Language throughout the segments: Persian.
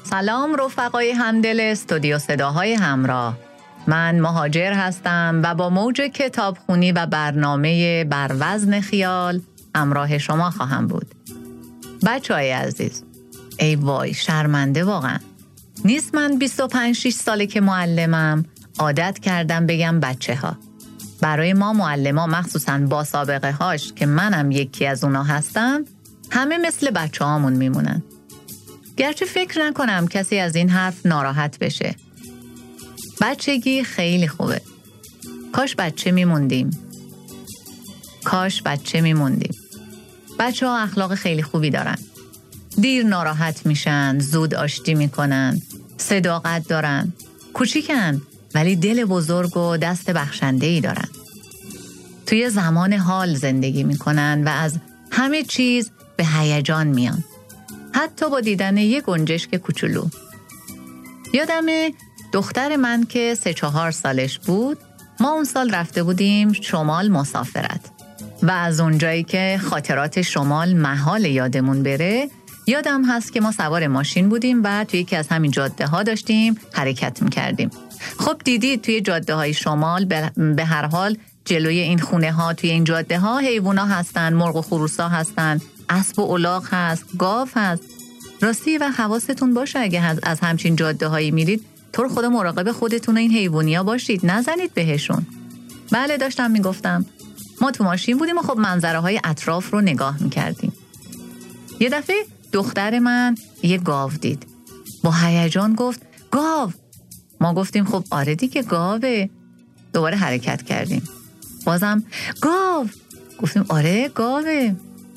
سلام رفقای همدل استودیو صداهای همراه. من مهاجر هستم و با موج کتابخونی و برنامه بر وزن خیال همراه شما خواهم بود. بچه‌های عزیز، ای وای شرمنده واقعا. نیست من 25-6 ساله که معلمم عادت کردم بگم بچه ها. برای ما معلم‌ها مخصوصاً با سابقه هاش که منم یکی از اونا هستم، همه مثل بچه هامون میمونن. گرچه فکر نکنم کسی از این حرف ناراحت بشه. بچگی خیلی خوبه. کاش بچه میموندیم. بچه ها اخلاق خیلی خوبی دارن. دیر ناراحت میشن، زود آشتی میکنن، صداقت دارن. کوچیکن ولی دل بزرگ و دست بخشنده‌ای دارن. توی زمان حال زندگی میکنن و از همه چیز به هیجان میان. حتی با دیدن یه گنجشک کوچولو. یادم دختر من که 3-4 سالش بود، ما اون سال رفته بودیم شمال مسافرت و از اونجایی که خاطرات شمال محال یادمون بره، یادم هست که ما سوار ماشین بودیم و توی یکی از همین جاده ها داشتیم حرکت میکردیم. خب دیدید توی جاده های شمال به هر حال جلوی این خونه ها، توی این جاده ها حیوونا هستن، مرغ و خروسا هستن، اسب و الاغ هست، گاو هست. راستی و حواستون باشه اگه از همچین جاده هایی میرید، تو رو خدا مراقب خودتون و این حیوانیا باشید، نزنید بهشون. بله داشتم میگفتم. ما تو ماشین بودیم و خب منظره های اطراف رو نگاه میکردیم. یه دفعه دختر من یه گاو دید. با هیجان گفت گاو. ما گفتیم خب آره دیگه گاوه. دوباره حرکت کردیم. بازم گاو. گفتیم آره گاوه.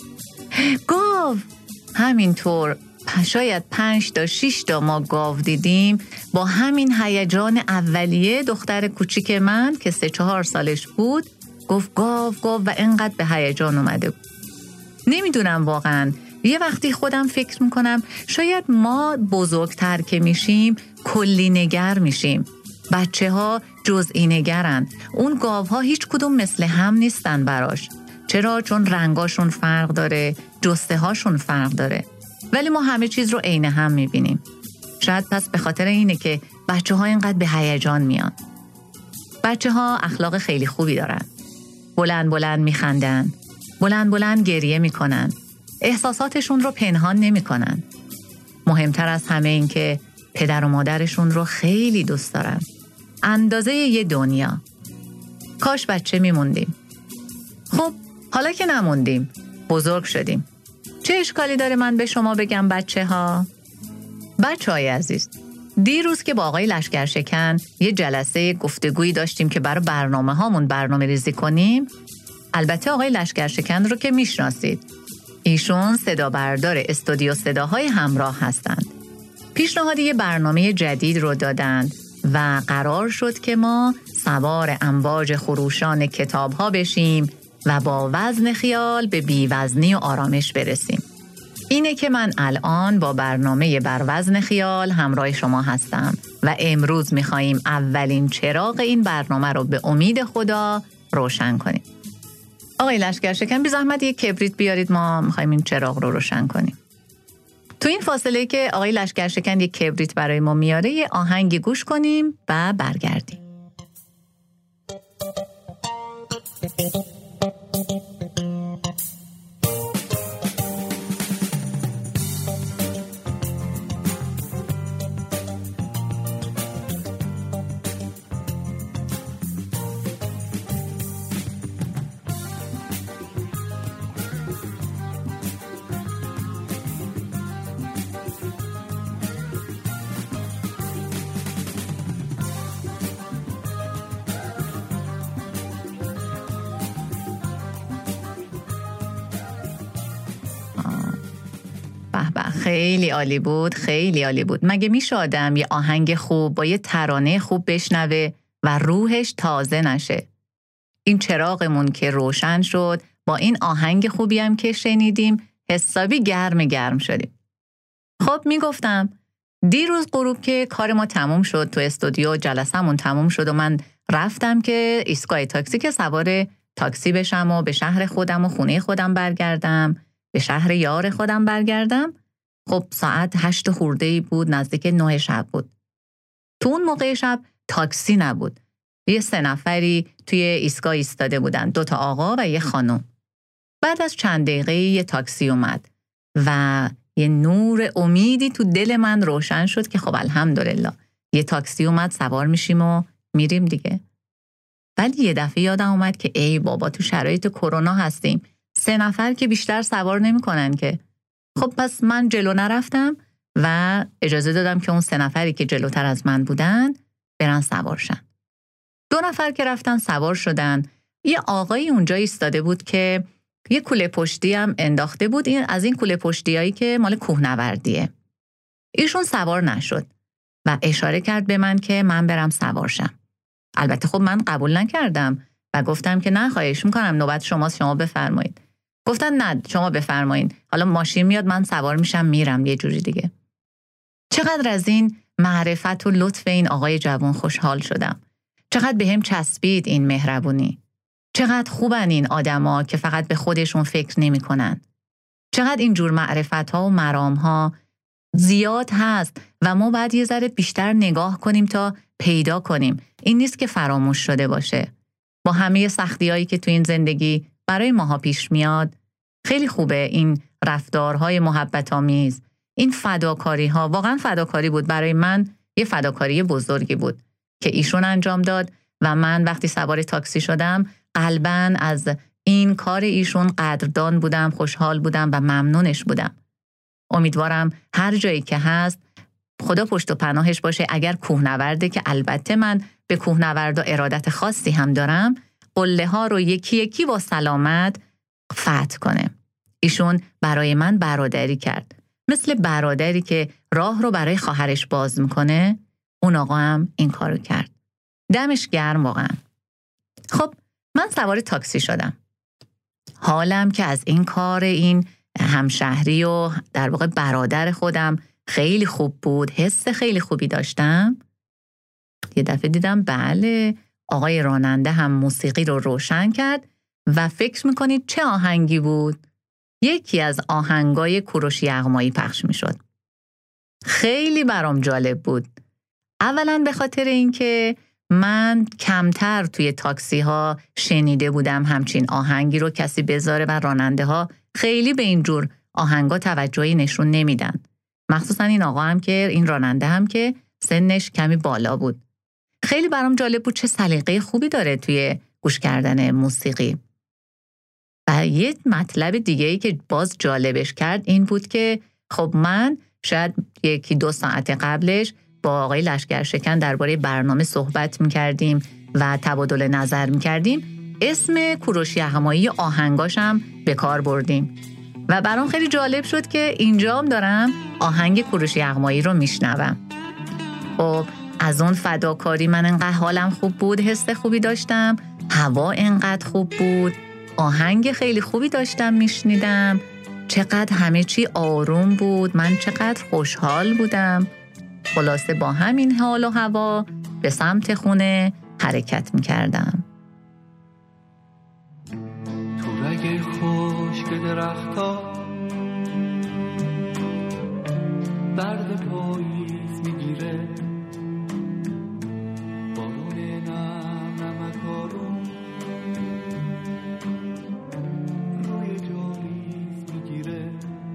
گاو. همینطور شاید 5 تا 6 تا ما گاو دیدیم. با همین هیجان اولیه دختر کوچیک من که 3-4 سالش بود گفت گاو گاو و انقدر به هیجان اومده بود. نمیدونم واقعا، یه وقتی خودم فکر میکنم شاید ما بزرگتر که میشیم کلی نگر میشیم. بچه ها جزئی نگرن. اون گاوها هیچ کدوم مثل هم نیستن براش. چرا؟ چون رنگاشون فرق داره، جسته هاشون فرق داره. ولی ما همه چیز رو عین هم میبینیم. شاید پس به خاطر اینه که بچه ها اینقدر به هیجان میان. بچه ها اخلاق خیلی خوبی دارن. بلند بلند میخندن. بلند بلند گریه میکنن. احساساتشون رو پنهان نمیکنن. مهمتر از همه این که پدر و مادرشون رو خیلی دوست دارن. اندازه یه دنیا. کاش بچه میموندیم. خب حالا که نموندیم، بزرگ شدیم. چه اشکالی داره من به شما بگم بچه ها؟ بچه های عزیز، دیروز که با آقای لشکرشکن یه جلسه گفتگویی داشتیم که برای برنامه هامون برنامه ریزی کنیم. البته آقای لشکرشکن رو که میشناسید. ایشون صدا بردار استودیو صداهای همراه هستند. پیشنهاد یه برنامه جدید رو دادند و قرار شد که ما سوار امواج خروشان کتاب ها بشیم و با وزن خیال به بی‌وزنی و آرامش برسیم. اینه که من الان با برنامه بر وزن خیال همراه شما هستم و امروز می‌خوایم اولین چراغ این برنامه رو به امید خدا روشن کنیم. آقای لشکرشکن بی زحمت یک کبریت بیارید، ما می‌خوایم این چراغ رو روشن کنیم. تو این فاصله که آقای لشکرشکن یک کبریت برای ما میاره، یه آهنگی گوش کنیم و برگردیم. خیلی عالی بود، خیلی عالی بود. مگه میشه آدم یه آهنگ خوب با یه ترانه خوب بشنوه و روحش تازه نشه؟ این چراغمون که روشن شد با این آهنگ خوبی هم که شنیدیم حسابی گرم شدیم. خب میگفتم دیروز غروب که کار ما تموم شد، تو استودیو جلسمون تموم شد و من رفتم که ایستگاه تاکسی که سوار تاکسی بشم و به شهر خودم و خونه خودم برگردم، به شهر یار خودم برگردم. خب ساعت 8 خورده‌ای بود، نزدیک 9 شب بود. تو اون موقع شب تاکسی نبود. یه 3 نفری توی ایستگاه ایستاده بودن، 2 تا آقا و یه خانم. بعد از چند دقیقه یه تاکسی اومد و یه نور امیدی تو دل من روشن شد که خب الحمدلله یه تاکسی اومد، سوار میشیم و میریم دیگه. ولی یه دفعه یادم اومد که ای بابا تو شرایط کرونا هستیم، 3 نفر که بیشتر سوار نمی‌کنن که. خب پس من جلو نرفتم و اجازه دادم که اون 3 نفری که جلوتر از من بودن برن سوار شن. 2 نفر که رفتن سوار شدن، یه آقایی اونجا ایستاده بود که یه کوله پشتی هم انداخته بود، از این کوله پشتیایی که مال کوهنوردیه. ایشون سوار نشد و اشاره کرد به من که من برم سوار شم. البته خب من قبول نکردم و گفتم که نه خواهش میکنم، نوبت شماست، شما بفرمایید. گفتن نه شما بفرمایید، حالا ماشین میاد من سوار میشم میرم یه جوری دیگه. چقدر از این معرفت و لطف این آقای جوان خوشحال شدم. چقدر بهم چسبید این مهربونی. چقدر خوبن این آدما که فقط به خودشون فکر نمی‌کنن. چقدر این جور معرفت‌ها و مرام‌ها زیاد هست و ما باید یه ذره بیشتر نگاه کنیم تا پیدا کنیم. این نیست که فراموش شده باشه. با همه سختی‌هایی که تو این زندگی برای ماها پیش میاد، خیلی خوبه این رفتارهای محبت‌آمیز، این فداکاری‌ها. واقعا فداکاری بود برای من، یه فداکاری بزرگی بود که ایشون انجام داد و من وقتی سوار تاکسی شدم قلباً از این کار ایشون قدردان بودم، خوشحال بودم و ممنونش بودم. امیدوارم هر جایی که هست خدا پشت و پناهش باشه. اگر کوهنورده که البته من به کوهنورد و ارادت خاصی هم دارم، قله ها رو یکی یکی با سلامت فتح کنه. ایشون برای من برادری کرد، مثل برادری که راه رو برای خواهرش باز میکنه. اون آقا هم این کارو کرد. دمش گرم واقعا. خب من سوار تاکسی شدم. حالم که از این کار این همشهری و در واقع برادر خودم خیلی خوب بود، حس خیلی خوبی داشتم. یه دفعه دیدم بله آقای راننده هم موسیقی رو روشن کرد و فکر میکنید چه آهنگی بود؟ یکی از آهنگای کوروش یغمایی پخش میشد. خیلی برام جالب بود. اولا به خاطر اینکه من کمتر توی تاکسی ها شنیده بودم همچین آهنگی رو کسی بذاره و راننده ها خیلی به این جور آهنگا توجهی نشون نمیدن. مخصوصا این آقا هم که این راننده هم که سنش کمی بالا بود. خیلی برام جالب بود چه سلیقه خوبی داره توی گوش کردن موسیقی. و یه مطلب دیگه‌ای که باز جالبش کرد این بود که خب من شاید 1-2 ساعت قبلش با آقای لشکرشکن درباره برنامه صحبت می‌کردیم و تبادل نظر می‌کردیم. اسم کوروش یغمایی آهنگاشم به کار بردیم و برام خیلی جالب شد که اینجام دارم آهنگ کوروش یغمایی رو میشنوم. خب از اون فداکاری من انقدر حالم خوب بود، حس خوبی داشتم، هوا انقدر خوب بود، آهنگ خیلی خوبی داشتم میشنیدم، چقدر همه چی آروم بود، من چقدر خوشحال بودم. خلاصه با همین حال و هوا به سمت خونه حرکت میکردم. تو رگ خشک درختا درد پاییز میگیره، بارون نمک آروم روی جاریز میگیره،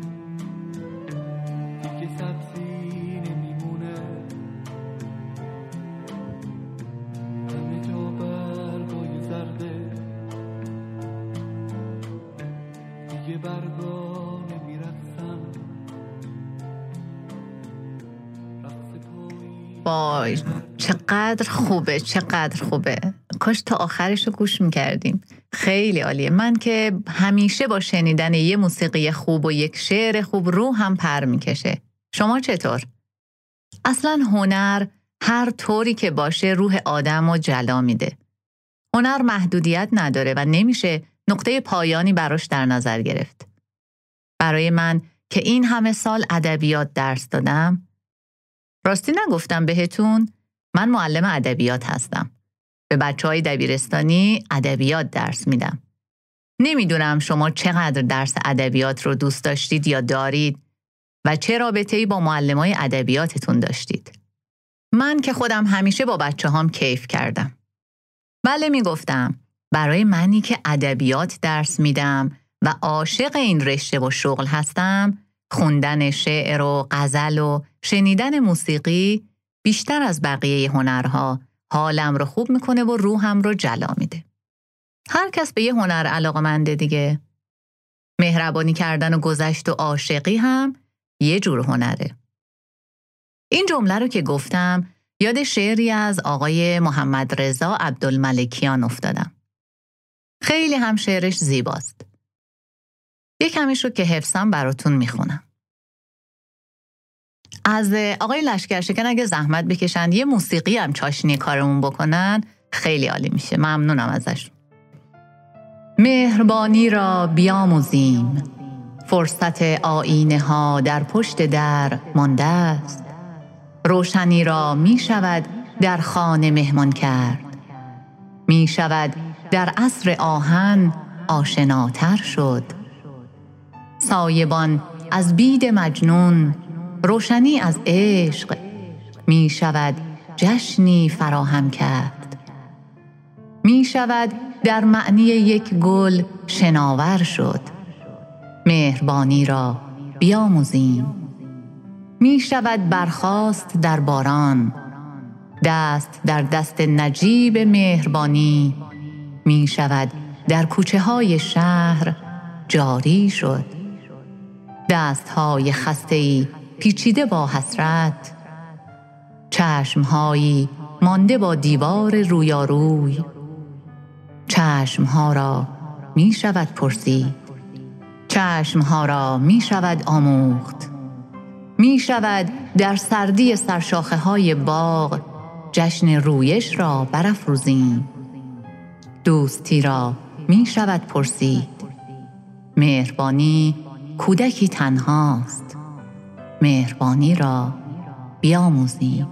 دیگه سبزی نمیمونه، همه جا برگای زرده، دیگه برگا نمیرقصن. وای چقدر خوبه، چقدر خوبه. کاش تا آخرش رو گوش میکردیم. خیلی عالیه. من که همیشه با شنیدن یه موسیقی خوب و یک شعر خوب روحم پر میکشه. شما چطور؟ اصلا هنر هر طوری که باشه روح آدم رو جلا میده. هنر محدودیت نداره و نمیشه نقطه پایانی براش در نظر گرفت. برای من که این همه سال ادبیات درس دادم، راستی نگفتم بهتون من معلم ادبیات هستم. به بچه‌های دبیرستانی ادبیات درس میدم. نمیدونم شما چقدر درس ادبیات رو دوست داشتید یا دارید. و چه رابطه‌ای با معلمای ادبیاتتون داشتید. من که خودم همیشه با بچه‌هام کیف کردم. بله میگفتم برای منی که ادبیات درس میدم و عاشق این رشته و شغل هستم، خوندن شعر و غزل و شنیدن موسیقی بیشتر از بقیه هنرها حالم رو خوب میکنه و روحم رو جلا میده. هر کس به یه هنر علاقه‌منده دیگه. مهربانی کردن و گذشت و عاشقی هم یه جور هنره. این جمله رو که گفتم یاد شعری از آقای محمد رضا عبدالملکیان افتادم. خیلی هم شعرش زیباست. یه کمیش رو که حفظم براتون میخونم. از آقای لشکرشکن اگه زحمت بکشن یه موسیقی هم چاشنی کارمون بکنن خیلی عالی میشه. ممنونم ازش. مهربانی را بیاموزیم، فرصت آیینه ها در پشت در مانده است. روشنی را می شود در خانه مهمان کرد، می شود در عصر آهن آشناتر شد. سایبان از بید مجنون، روشنی از عشق، می شود جشنی فراهم کرد. می شود در معنی یک گل شناور شد. مهربانی را بیاموزیم. می شود برخاست در باران، دست در دست نجیب مهربانی. می شود در کوچه های شهر جاری شد. دست های خسته‌ای پیچیده با حسرت، چشم هایی مانده با دیوار رویاروی. چشم ها را می شود پرسید، چشم ها را می شود آموخت. می شود در سردی سرشاخه های باغ جشن رویش را برافروزیم. دوستی را می شود پرسید، مهربانی کودکی تنهاست. مهربانی را بیاموزیم.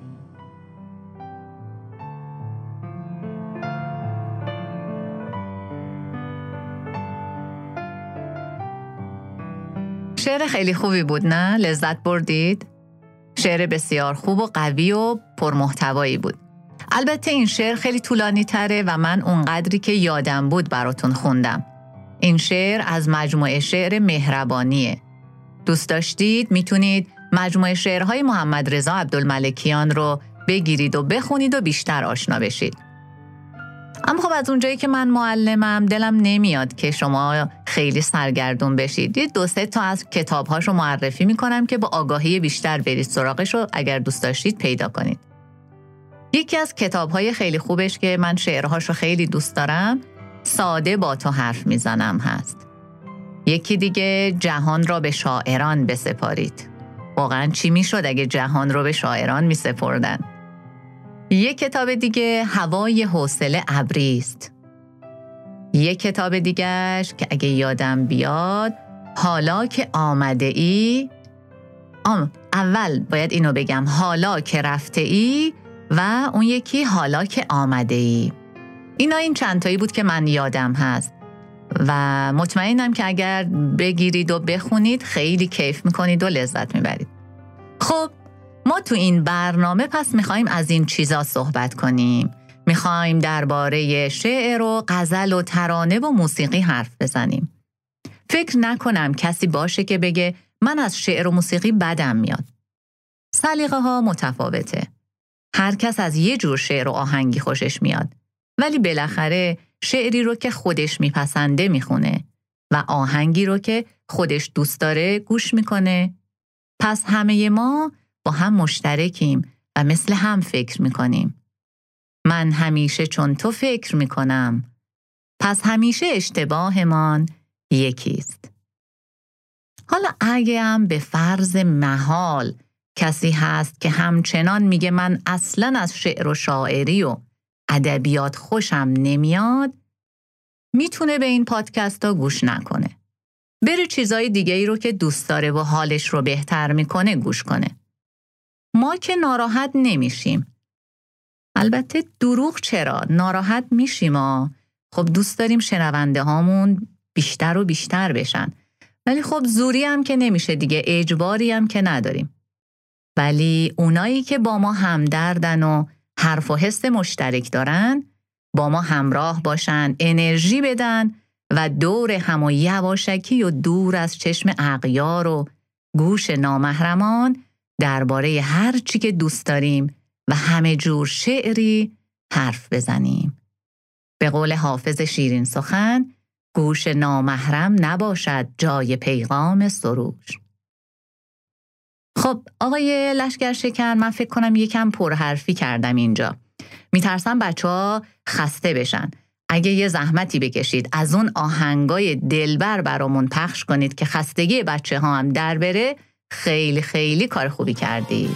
شعر خیلی خوبی بود نه؟ لذت بردید؟ شعر بسیار خوب و قوی و پرمحتوایی بود. البته این شعر خیلی طولانی تره و من اونقدری که یادم بود براتون خوندم. این شعر از مجموعه شعر مهربانیه. دوست داشتید میتونید مجموعه شعرهای محمد رضا عبدالملکیان رو بگیرید و بخونید و بیشتر آشنا بشید. اما خب از اونجایی که من معلمم دلم نمیاد که شما خیلی سرگردون بشید. یه 2-3 تا از کتابهاشو معرفی میکنم که با آگاهی بیشتر برید سراغشو اگر دوست داشتید پیدا کنید. یکی از کتابهای خیلی خوبش که من شعرهاشو خیلی دوست دارم، ساده با تو حرف میزنم هست. یکی دیگه جهان را به شاعران بسپارید. واقعا چی میشد اگه جهان رو به شاعران میسپردن؟ یک کتاب دیگه هوای حوصله ابریست. یک کتاب دیگهش که اگه یادم بیاد حالا که آمده ای، اول باید اینو بگم، حالا که رفته ای، و اون یکی حالا که آمده ای. این چند تایی بود که من یادم هست و مطمئنم که اگر بگیرید و بخونید خیلی کیف میکنید و لذت میبرید. خب ما تو این برنامه پس میخوایم از این چیزا صحبت کنیم. میخوایم درباره شعر و غزل و ترانه و موسیقی حرف بزنیم. فکر نکنم کسی باشه که بگه من از شعر و موسیقی بدم میاد. سلیقه ها متفاوته. هر کس از یه جور شعر و آهنگی خوشش میاد. ولی بالاخره شعری رو که خودش میپسنده میخونه و آهنگی رو که خودش دوست داره گوش میکنه. پس همه ما با هم مشترکیم و مثل هم فکر میکنیم. من همیشه چون تو فکر میکنم، پس همیشه اشتباهمان یکیست. حالا اگه هم به فرض محال کسی هست که همچنان میگه من اصلاً از شعر و شاعری و ادبیات خوشم نمیاد، میتونه به این پادکست ها گوش نکنه. بره چیزای دیگه ای رو که دوست داره و حالش رو بهتر میکنه گوش کنه. ما که ناراحت نمیشیم. البته دروغ چرا؟ ناراحت میشیم خب دوست داریم شنونده هامون بیشتر و بیشتر بشن. ولی خب زوری هم که نمیشه دیگه، اجباری هم که نداریم. ولی اونایی که با ما همدردن و حرف و حس مشترک دارن، با ما همراه باشن، انرژی بدن و دور هم و یواشکی و دور از چشم اغیار و گوش نامحرمان درباره هر چی که دوست داریم و همه جور شعری حرف بزنیم. به قول حافظ شیرین سخن، گوش نامحرم نباشد جای پیغام سروش. خب آقای لشکرشکن، من فکر کنم یکم پرحرفی کردم اینجا. میترسم بچه‌ها خسته بشن. اگه یه زحمتی بکشید از اون آهنگای دلبر برامون پخش کنید که خستگی بچه‌ها هم در بره، خیلی خیلی کار خوبی کردی.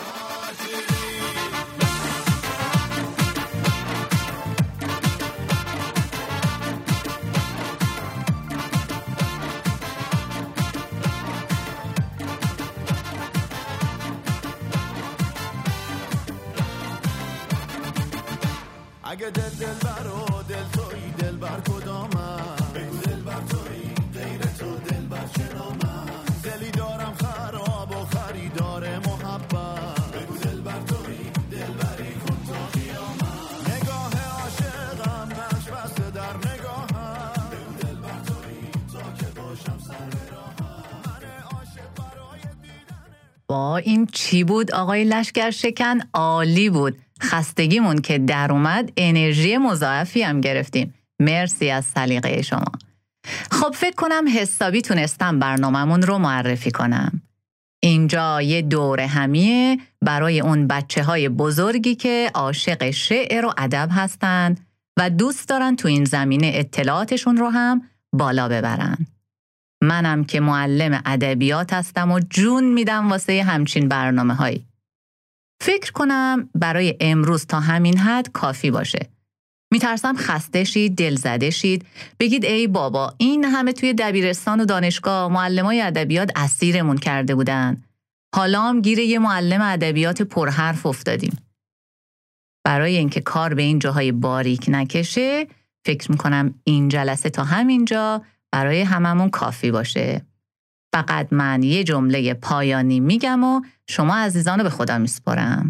اگه دلبر و دل تویی، دلبر کدامم؟ بگو دلبر تویی، غیر تو دلبر چرامم؟ دلی دارم خراب و خریدار محبت. بگو دلبر تویی، دلبری کن تا قیامت. نگاه عاشقم نقش بسته در نگاهم. بگو دلبر تویی، تا که باشم سر راهم. من عاشق برای دیدن. با این چی بود آقای لشکرشکن؟ عالی بود. خستگیمون که در اومد، انرژی مضاعفی هم گرفتیم. مرسی از سلیقه شما. خب فکر کنم حسابی تونستم برنامه‌مون رو معرفی کنم. اینجا یه دوره همیه برای اون بچه‌های بزرگی که عاشق شعر و ادب هستن و دوست دارن تو این زمینه اطلاعاتشون رو هم بالا ببرن. منم که معلم ادبیات هستم و جون میدم واسه همچین برنامه‌هایی. فکر کنم برای امروز تا همین حد کافی باشه. میترسم خسته شید، دل زده شید، بگید ای بابا این همه توی دبیرستان و دانشگاه معلمای ادبیات اسیرمون کرده بودن. حالا هم گیر یه معلم ادبیات پرحرف افتادیم. برای اینکه کار به این جاهای باریک نکشه، فکر میکنم این جلسه تا همینجا برای هممون کافی باشه. فقط من یه جمله پایانی میگم و شما عزیزان رو به خدا میسپارم.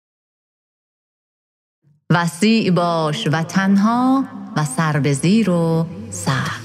وسیع باش و تنها و سر به زیر و سخت.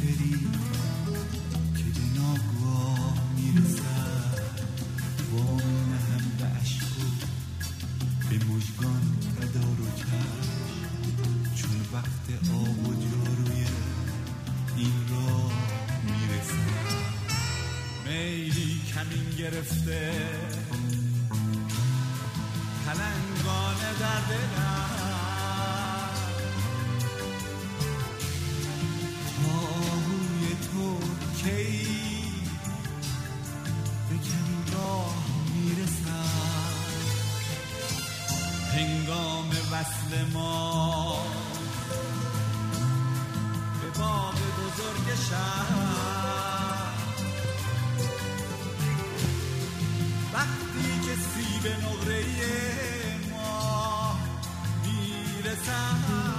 خاطری که به ناگاه میرسد وامینهم به عشق و به مژگان تدارکش چون وقت آب و جاروی این راه میرسد میلی کمین گرفته پلنگانه در دلم آهوی تو کی به کمی راه میرسد هنگام وصل ما به باغ بزرگ شهر وقتی که سیب نقره ما میرسد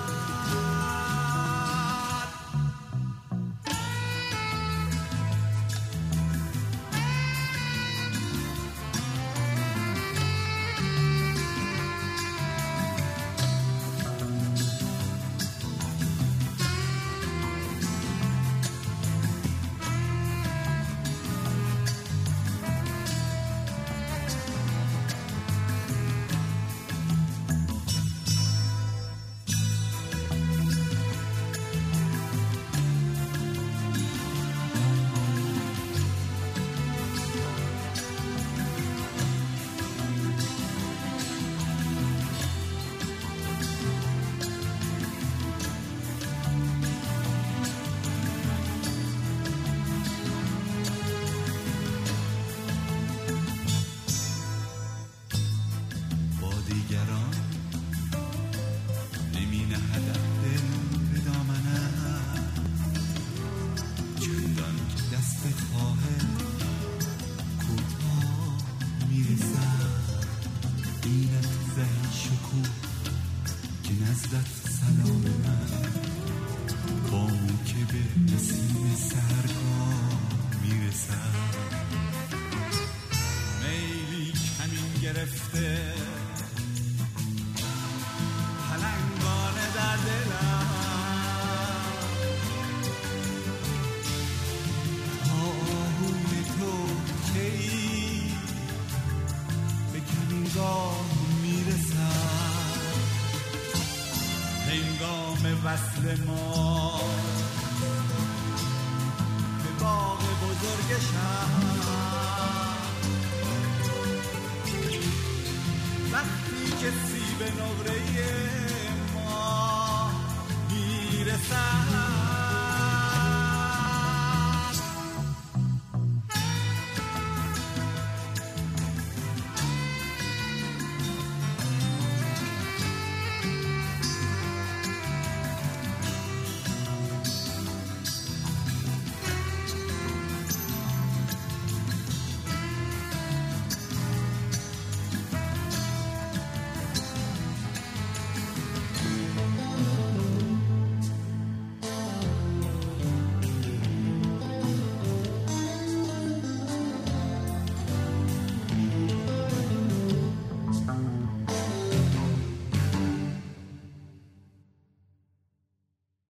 وصل ما به باغ بزرگ شهر وقتی که سیب نقره